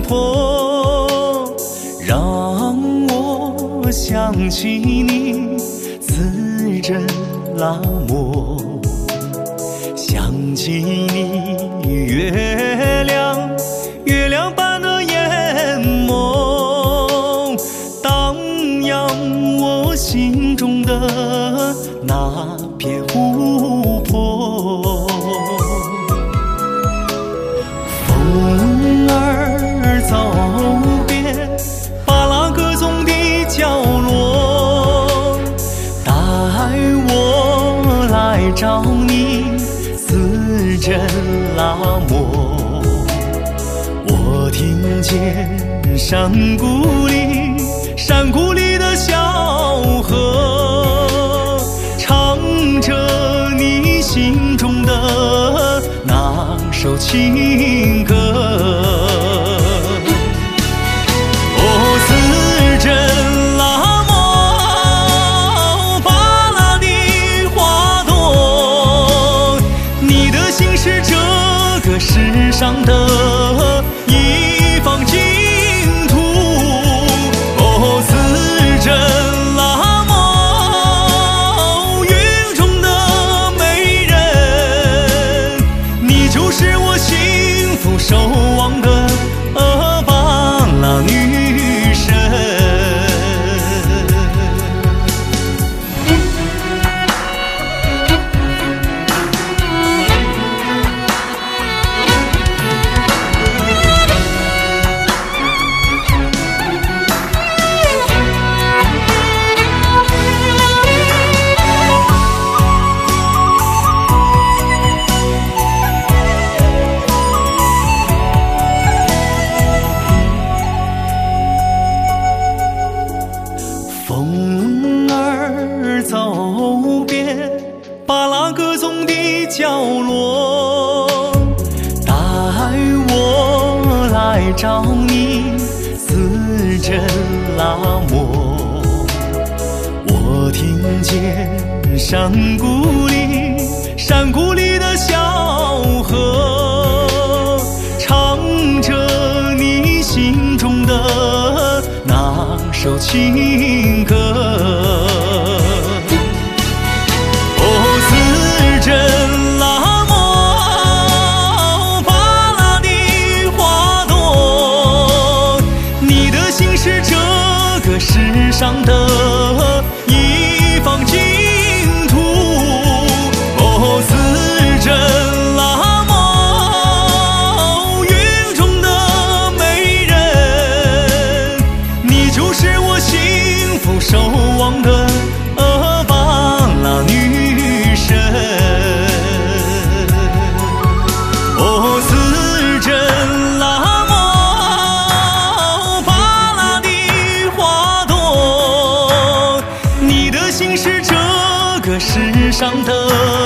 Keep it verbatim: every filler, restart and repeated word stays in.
破，让我想起你斯真拉莫，想起你月亮月亮般的眼眸，荡漾我心中的那片湖泊。风儿走遍巴拉格宗的角落，带我来找你斯真拉莫。我听见山谷里山谷里的小河，唱着你心中的那首情歌。哦，斯真拉莫，巴拉的花朵，你的心是这个世上的一方净土。哦，斯真拉莫，云中的美人，你就是我幸福守望的呃巴拉女神。风儿走遍巴拉格宗的角落，带我来找你斯真拉莫。我听见山谷里山谷里的小河，唱着你心中的那首情歌。哦，斯真拉莫，巴拉的花朵，你的心是这个世上的一方净土。哦，斯真拉莫，云中的美人，你就是我幸福守望的呃巴拉女神。哦，斯真拉莫，巴拉的花朵，你的心是这个世上的